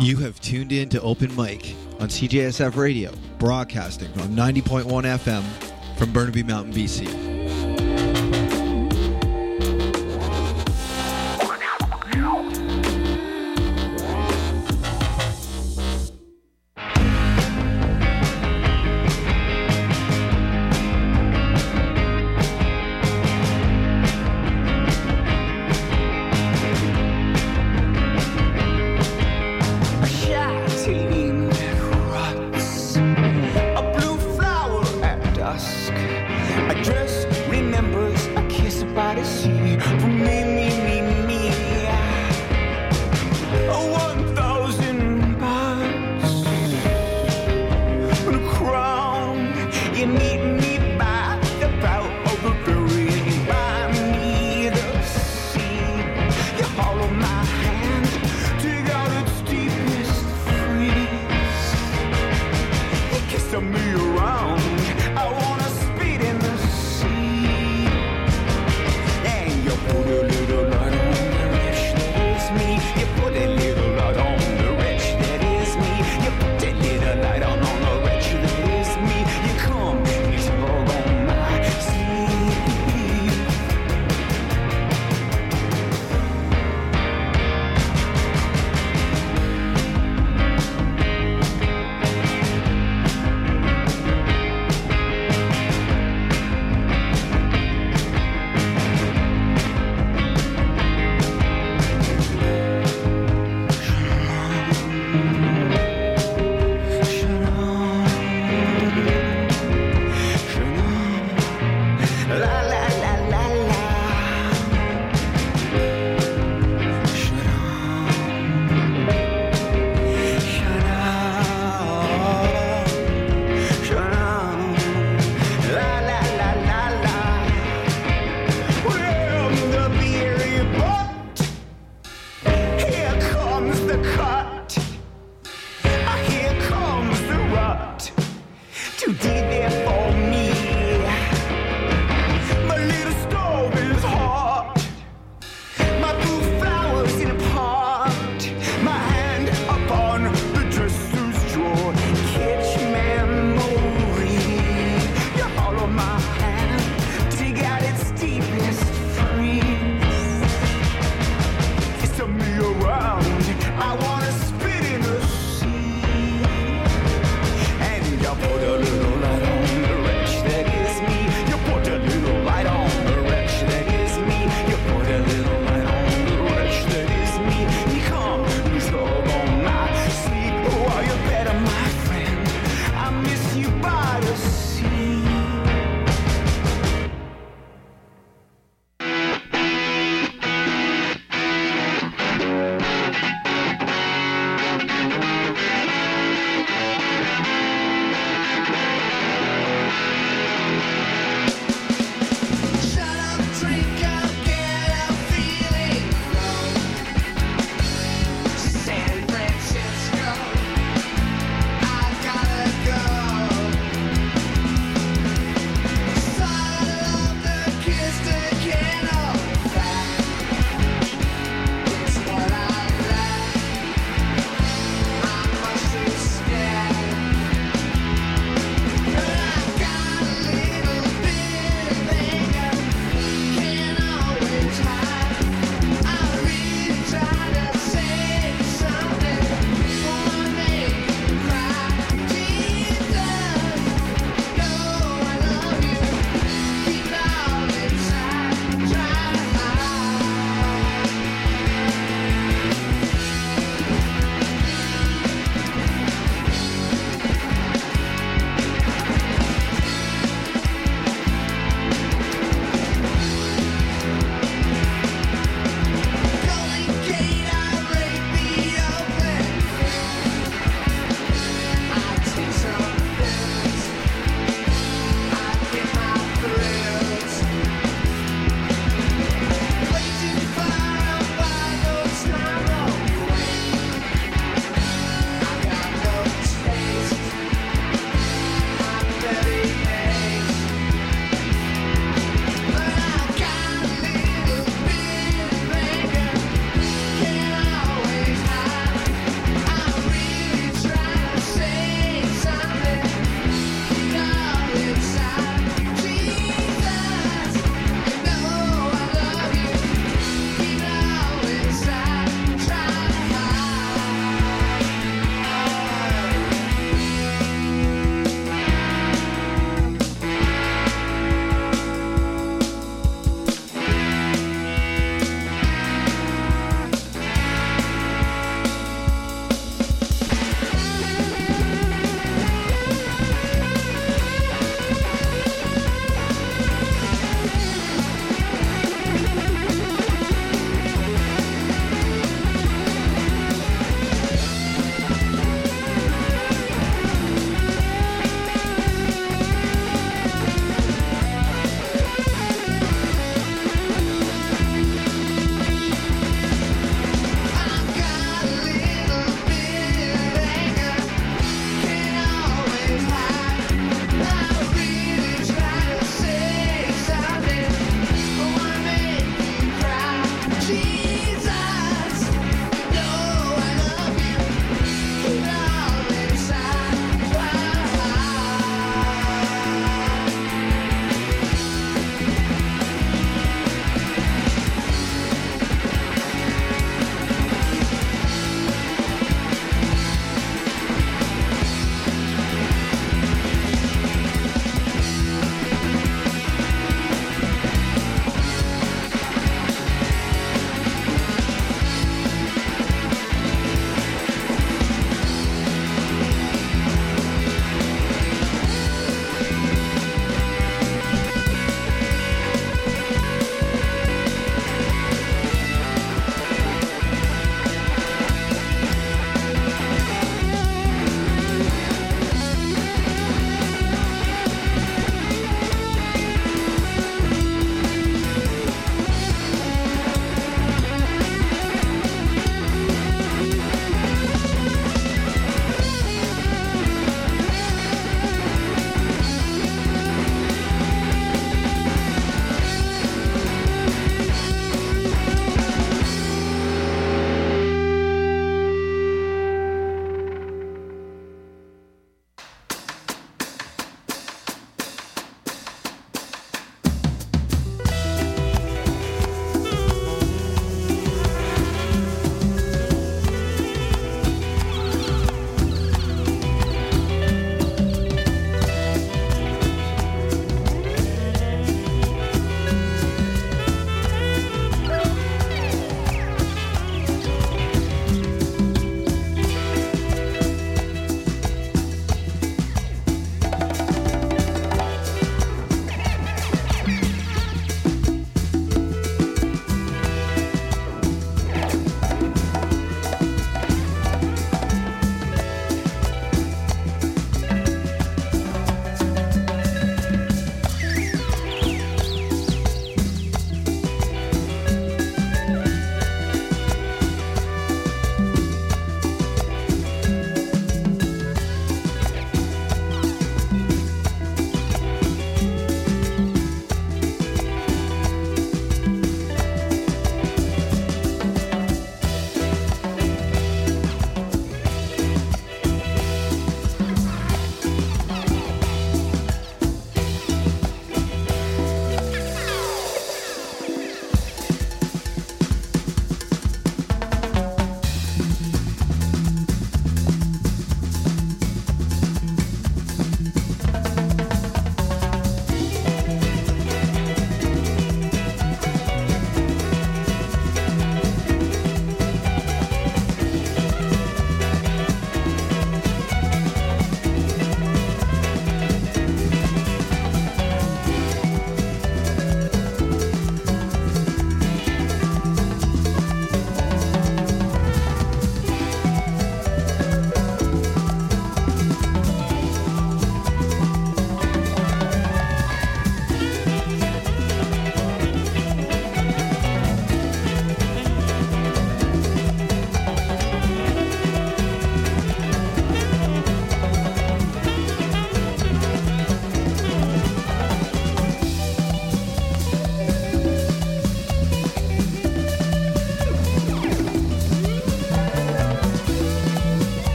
You have tuned in to Open Mic on CJSF Radio, broadcasting on 90.1 FM from Burnaby Mountain, BC. Dressed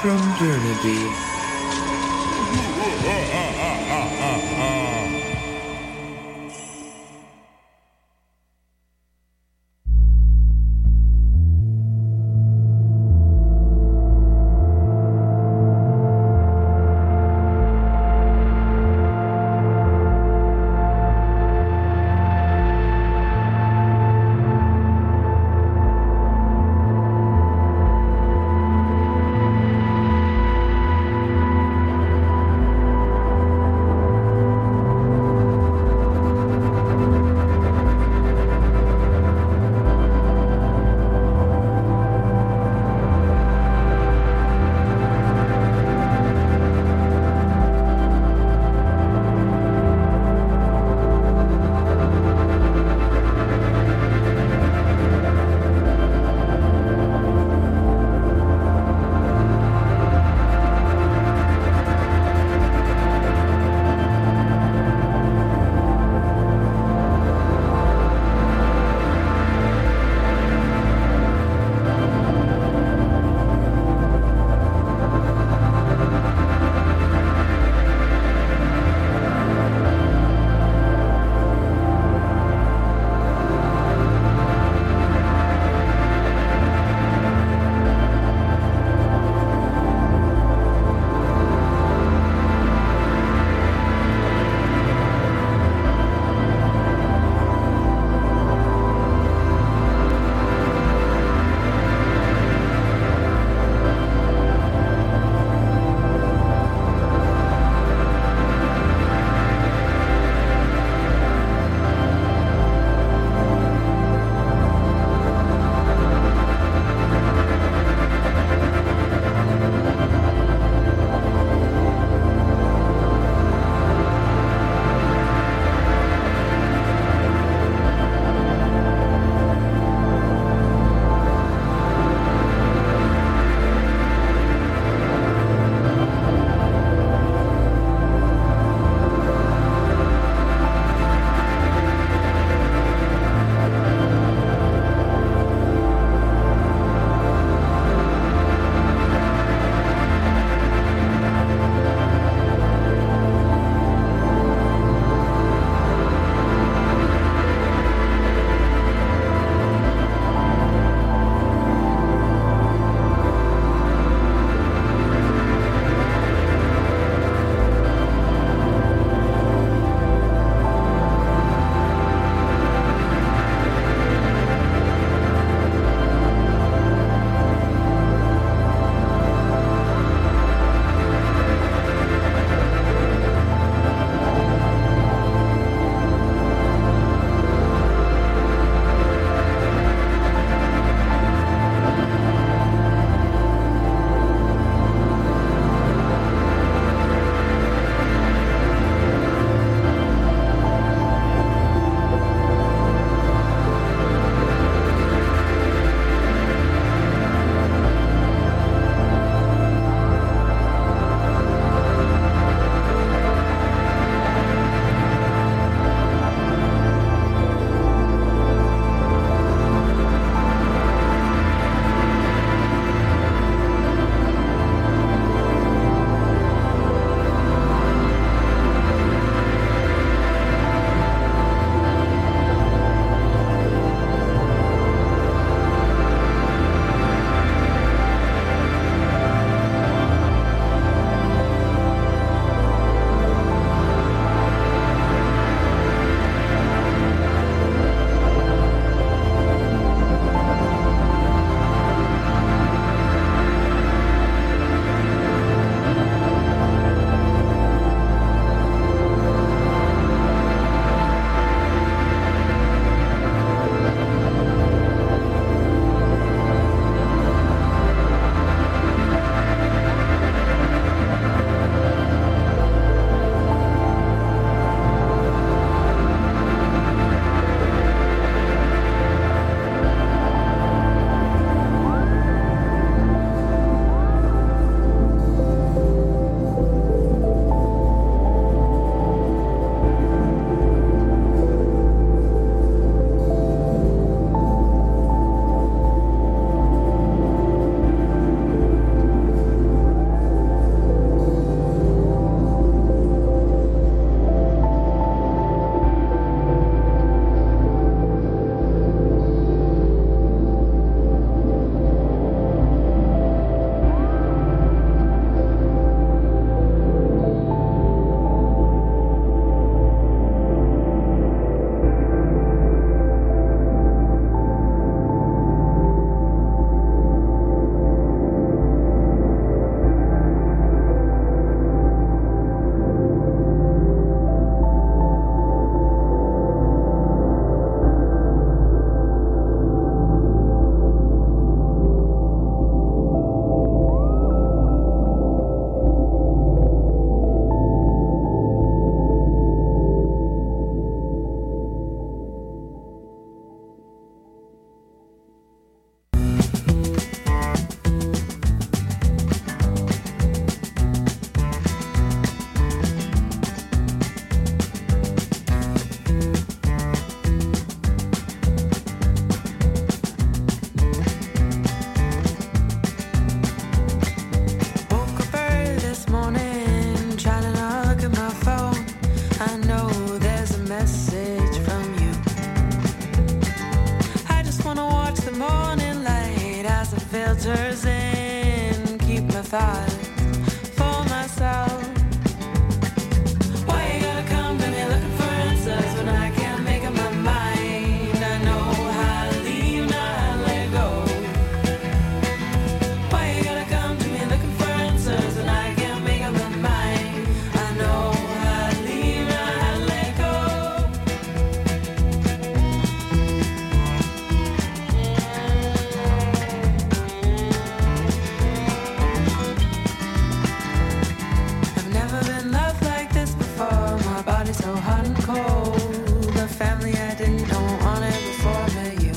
from Burnaby. filters in, keep my thoughts for myself. Why you gotta come to me looking for answers when I can't make up my mind? I know how to leave, not how to let go. Why you gotta come to me looking for answers when I can't make up my mind? I know how to leave, not how to let go. I've never been loved like this before. My body's so hot and cold. The family I didn't know wanted before I met you.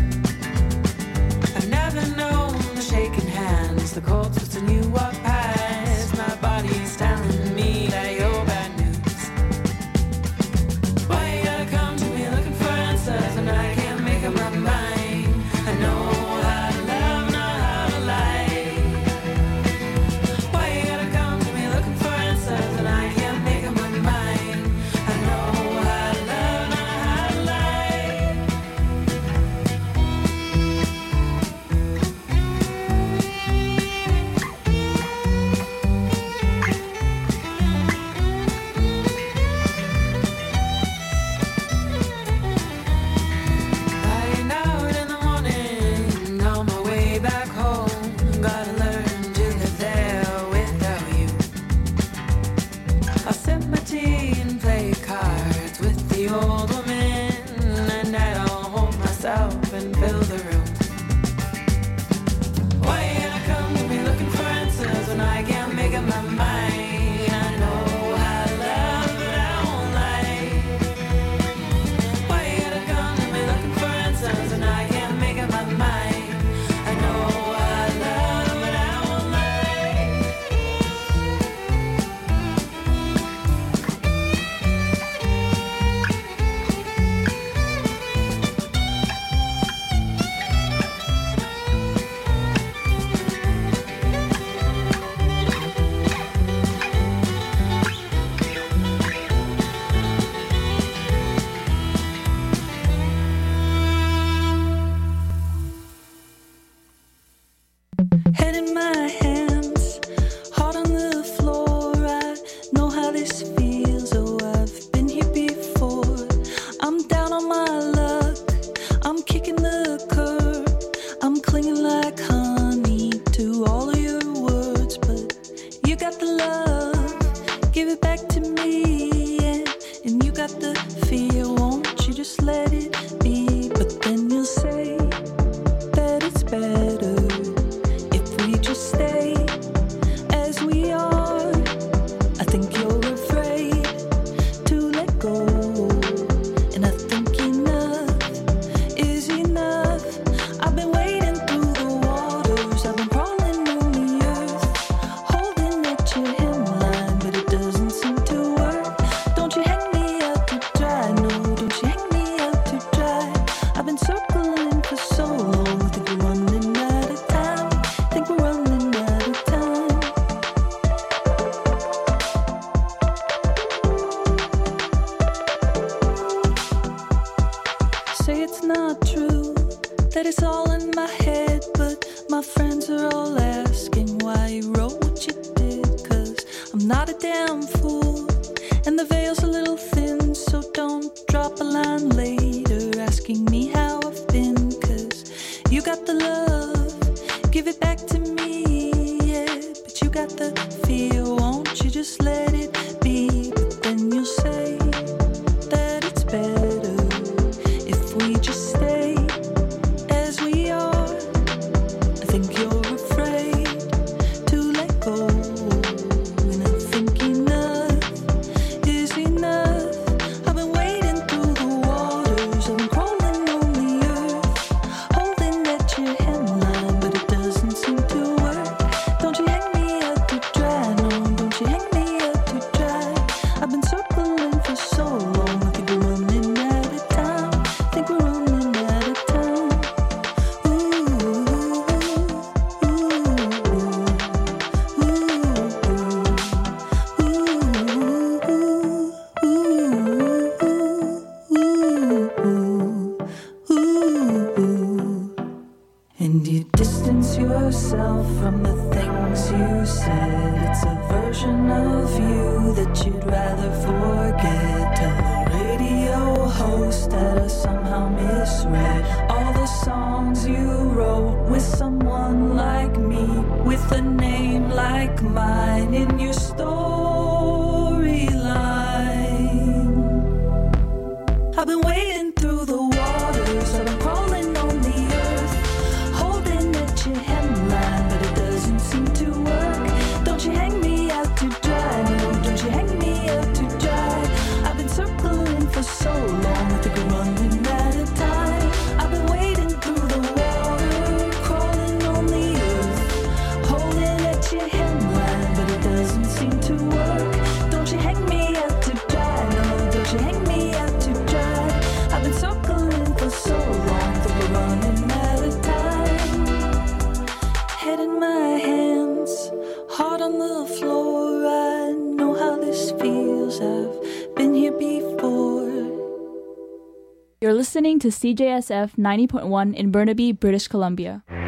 I've never known the shaking hands, the cold sweats when you walk past. My body's telling me that you're bad news. Why you gotta come to me looking for answers when I can't make up my mind? I know how to love, not how to lie. Why you gotta come to me looking for answers when I can't make up my mind? I know how to love, not how to lie. Lying out in the morning, on my way back home. Gotta learn to live there without you. I'll sip my tea and play cards with the old woman. At night I'll hold myself and fill the room. Why you gotta come to me looking for answers when I can't make up my mind? I know how to love, but I won't lie. Why you gotta come to me looking for answers when I can't make up my mind? I know how to love, but I won't lie. Head in my hands, heart on the floor. I know how this feels. Oh, I've been here before. I'm down on my luck. I'm kicking the curb. I'm clinging like honey to all of your words, but you got the love. Give it back to me, yeah. And you got the fear. Won't you just let it be? But then you'll say that it's better if we just stay as we are. I think you're afraid to let go, and I think enough is enough. I've been wading through the waters, I've been crawling on the earth, holding at your hemline, but it doesn't seem to work. Don't you hang me out to dry, no, don't you hang me out to dry. I've been circling for so long, I think we're running out of time. Think we're running out of time. Say it's not true, that it's all in my head, but my friends are all asking why you wrote what you did. 'Cause I'm not a damn fool, and the veil's a little thin, so don't drop a line later asking me how I've been. 'Cause you got the love, give it back to me, yeah. But you got the fear, won't you just let it be? But then you'll say that it's better if we just stay as we are. I think you're afraid to let go, and I think enough is enough. I've been wading through the waters, I've been crawling on the earth, holding at your hemline, but it doesn't seem to work. Don't you hang me out to dry, no, don't you hang me out to dry. I've been circling for so long, I think we're running out of time. Think we're running out of time. Ooh, ooh, ooh, ooh, ooh, ooh, ooh, ooh. And you distance your yourself from the things you said. It's a version of you that you'd rather forget. Tell the radio host that I somehow misread all the songs you wrote with someone like me, with a name like mine in your storyline. I've been wading through the waters, I've been crawling on the earth, holding at your hemline, but it doesn't seem to work. Don't you hang me out to dry, no, don't you hang me out to dry. I've been circling for so long, I think we're running out of time. I've been wading through the water, crawling on the earth, holding at your hemline, but it doesn't seem to work. Don't you hang me out to dry, no, don't you hang me out to dry. I've been circling for so long that we're running out of time. Head in my hands, heart on the floor. I know how this feels, I've been here before. You're listening to CJSF 90.1 in Burnaby, British Columbia.